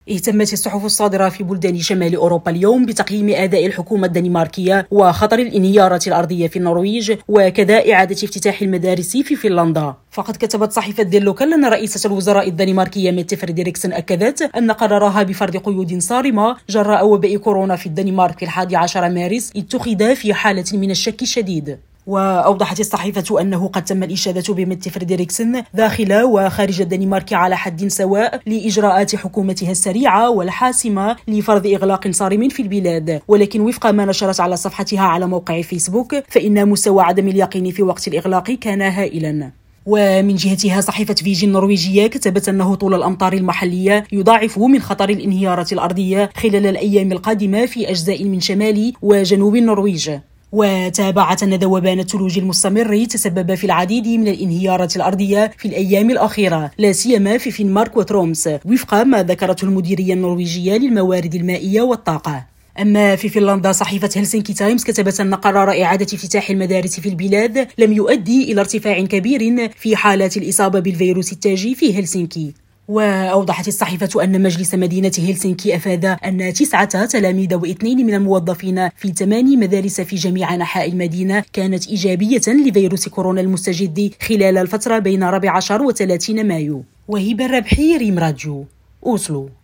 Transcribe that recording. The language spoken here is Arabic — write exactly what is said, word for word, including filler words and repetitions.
اهتمت الصحف الصادرة في بلدان شمال أوروبا اليوم بتقييم أداء الحكومة الدنماركية وخطر الانهيارات الأرضية في النرويج وكذا إعادة افتتاح المدارس في فنلندا. فقد كتبت صحيفة دي لوكال أن رئيسة الوزراء الدنماركية ميتي فريدريكسن أكدت أن قرارها بفرض قيود صارمة جراء وباء كورونا في الدنمارك في الحادي عشر مارس اتخذ في حالة من الشك الشديد. وأوضحت الصحيفة أنه قد تم الإشادة بميتي فريدريكسن داخل وخارج الدنمارك على حد سواء لإجراءات حكومتها السريعة والحاسمة لفرض إغلاق صارم في البلاد، ولكن وفق ما نشرت على صفحتها على موقع فيسبوك فإن مستوى عدم اليقين في وقت الإغلاق كان هائلا. ومن جهتها صحيفة فيجي النرويجية كتبت أن هطول الأمطار المحلية يضاعف من خطر الانهيارات الأرضية خلال الأيام القادمة في أجزاء من شمال وجنوب النرويج. وتابعت أن ذوبان الثلوج المستمر تسبب في العديد من الانهيارات الأرضية في الأيام الأخيرة، لا سيما في فنمارك وترومس وفق ما ذكرته المديرية النرويجية للموارد المائية والطاقة. أما في فنلندا صحيفة هلسنكي تايمز كتبت أن قرار إعادة افتتاح المدارس في البلاد لم يؤدي إلى ارتفاع كبير في حالات الإصابة بالفيروس التاجي في هلسنكي. وأوضحت الصحيفة أن مجلس مدينة هلسنكي أفاد أن تسعة تلاميذ واثنين من الموظفين في ثمان مدارس في جميع أنحاء المدينة كانت إيجابية لفيروس كورونا المستجد خلال الفترة بين الرابع عشر وثلاثين مايو. وهبة الربحي، ريم راديو، أوسلو.